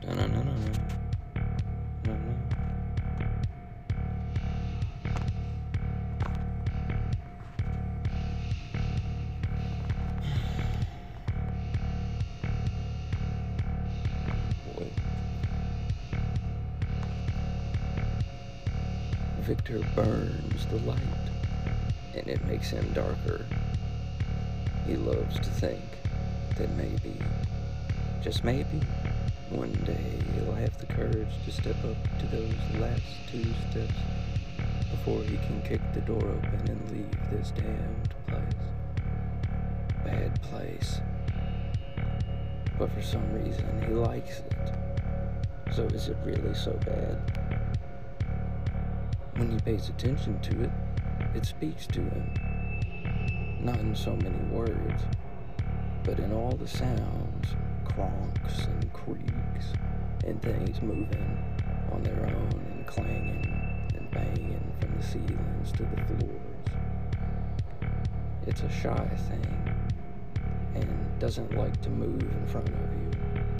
No, no, no, no, no. No, no. Wait. Victor burns the light, and it makes him darker. He loves to think that maybe, just maybe, one day he'll have the courage to step up to those last 2 steps before he can kick the door open and leave this damned place. Bad place. But for some reason he likes it. So is it really so bad? When he pays attention to it, it speaks to him. Not in so many words, but in all the sounds, cronks and creaks, and things moving on their own and clanging and banging from the ceilings to the floors. It's a shy thing, and doesn't like to move in front of you.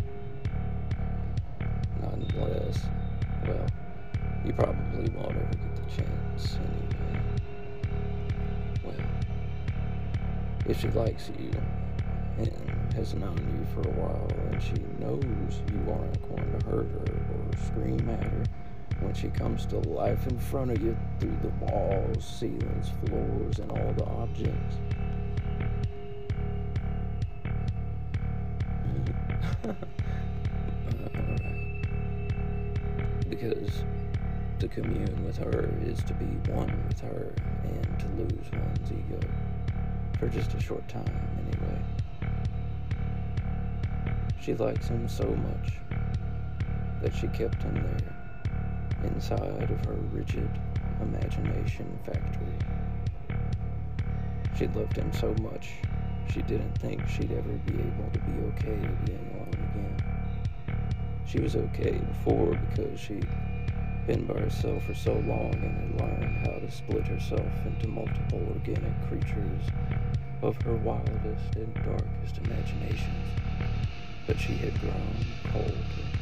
Not unless, well, you probably won't ever get the chance anyway. Well, if she likes you and has known you for a while and she knows you aren't going to hurt her or scream at her when she comes to life in front of you through the walls, ceilings, floors, and all the objects. Alright. Because to commune with her is to be one with her and to lose one's ego. For just a short time, anyway. She likes him so much that she kept him there, inside of her rigid imagination factory. She loved him so much, she didn't think she'd ever be able to be okay being alone again. She was okay before because she'd been by herself for so long and had learned how to split herself into multiple organic creatures of her wildest and darkest imaginations. But she had grown cold.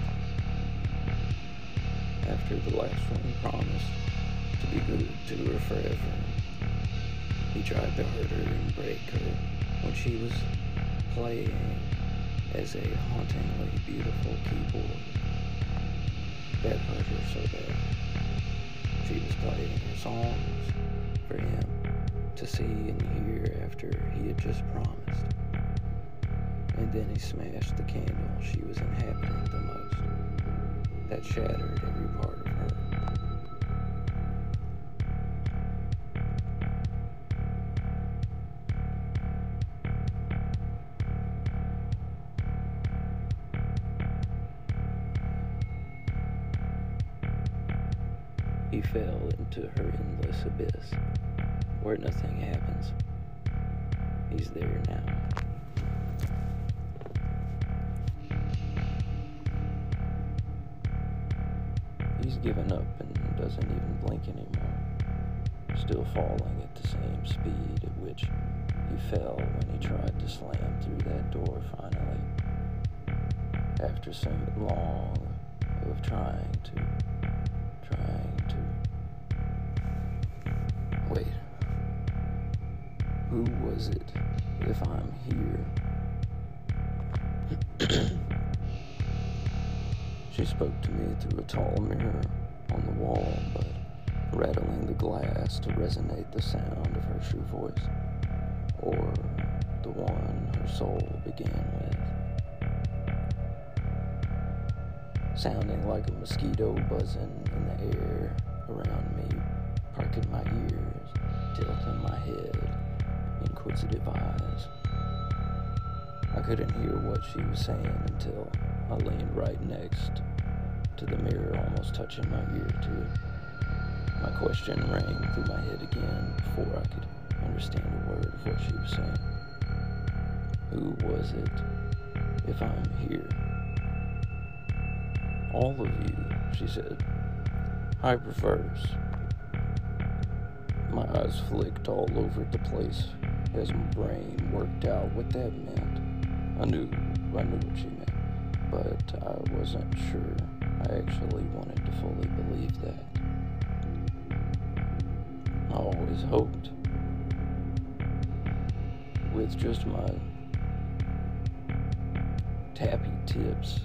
After the last one promised to be good to her forever, he tried to hurt her and break her when she was playing as a hauntingly beautiful keyboard. That hurt her so bad. She was playing her songs for him to see and hear after he had just promised. And then he smashed the candle she was inhabiting the most. That shattered every part of her. He fell into her endless abyss, where nothing happens. He's there now. He's given up and doesn't even blink anymore, still falling at the same speed at which he fell when he tried to slam through that door finally, after so long of trying to. Wait, who was it, if I'm here? She spoke to me through a tall mirror on the wall, but rattling the glass to resonate the sound of her true voice, or the one her soul began with. Sounding like a mosquito buzzing in the air around me, parking my ears, tilting my head, inquisitive eyes. I couldn't hear what she was saying until I leaned right next to the mirror, almost touching my ear to it. My question rang through my head again before I could understand a word of what she was saying. Who was it, if I'm here? All of you, she said. Hyperverse. My eyes flicked all over the place as my brain worked out what that meant. I knew what she meant, but I wasn't sure I actually wanted to fully believe that. I always hoped, with just my tappy tips,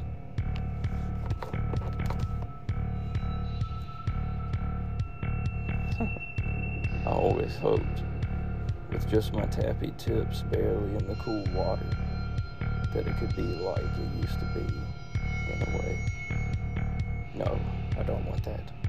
I always hoped, with just my tappy tips barely in the cool water, that it could be like it used to be, in a way. No, I don't want that.